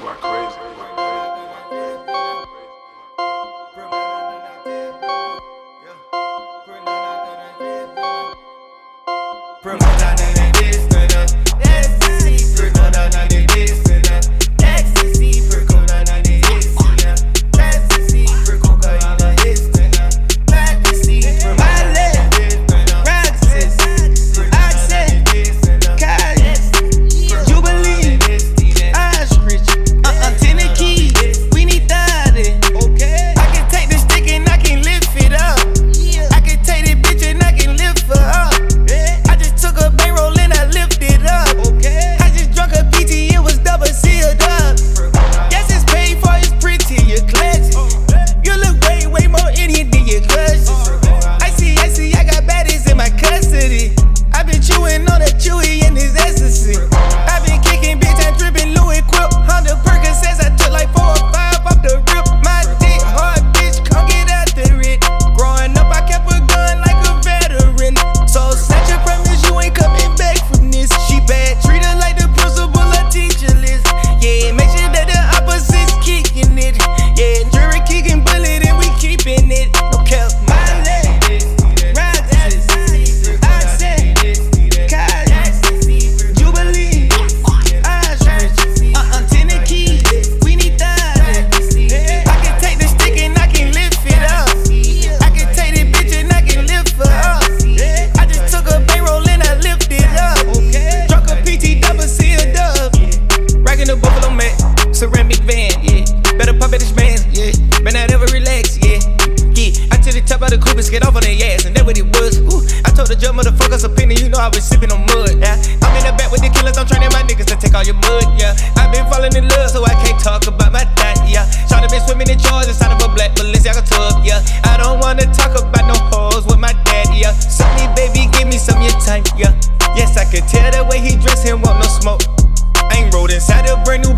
going crazy. Ceramic van, yeah. Better pop at his bands, yeah. Man, I never relax, yeah. Yeah, I to the top of the coupe and skate off on their ass, and that what it was. Ooh, I told the judge, motherfuckers opinion, you know I been sipping on mud, yeah. I'm in the back with the killers, I'm training my niggas to take all your mud, yeah. I been falling in love, so I can't talk about my dad, yeah. Shawty been swimming in Georgia, inside of a black Balenciaga tub, yeah. I don't wanna talk about no hoes with my dad, yeah. Suck me, baby, give me some of your time, yeah. Yes, I could tell the way he dress, him want no smoke. I ain't rode inside a brand new